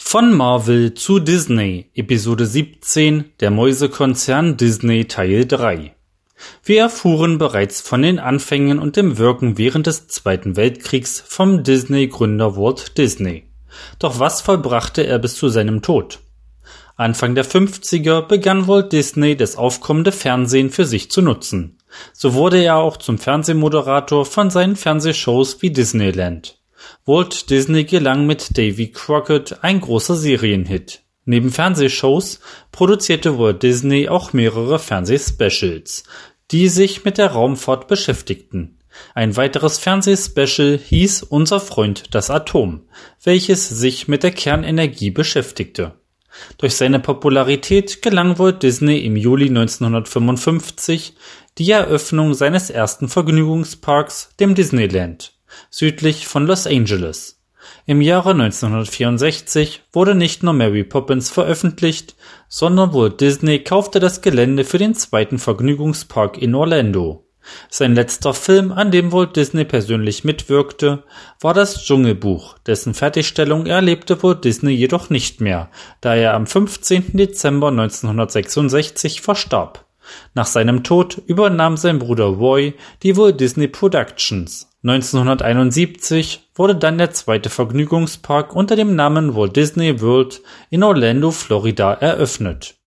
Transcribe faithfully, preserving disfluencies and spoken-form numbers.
Von Marvel zu Disney, Episode siebzehn, der Mäusekonzern Disney Teil drei. Wir erfuhren bereits von den Anfängen und dem Wirken während des Zweiten Weltkriegs vom Disney-Gründer Walt Disney. Doch was vollbrachte er bis zu seinem Tod? Anfang der fünfziger begann Walt Disney das aufkommende Fernsehen für sich zu nutzen. So wurde er auch zum Fernsehmoderator von seinen Fernsehshows wie Disneyland. Walt Disney gelang mit Davy Crockett ein großer Serienhit. Neben Fernsehshows produzierte Walt Disney auch mehrere Fernsehspecials, die sich mit der Raumfahrt beschäftigten. Ein weiteres Fernsehspecial hieß Unser Freund das Atom, welches sich mit der Kernenergie beschäftigte. Durch seine Popularität gelang Walt Disney im Juli neunzehnhundertfünfundfünfzig die Eröffnung seines ersten Vergnügungsparks, dem Disneyland, südlich von Los Angeles. Im Jahre neunzehnhundertvierundsechzig wurde nicht nur Mary Poppins veröffentlicht, sondern Walt Disney kaufte das Gelände für den zweiten Vergnügungspark in Orlando. Sein letzter Film, an dem Walt Disney persönlich mitwirkte, war das Dschungelbuch, dessen Fertigstellung erlebte Walt Disney jedoch nicht mehr, da er am fünfzehnten Dezember neunzehnhundertsechsundsechzig verstarb. Nach seinem Tod übernahm sein Bruder Roy die Walt Disney Productions. neunzehnhunderteinundsiebzig wurde dann der zweite Vergnügungspark unter dem Namen Walt Disney World in Orlando, Florida eröffnet.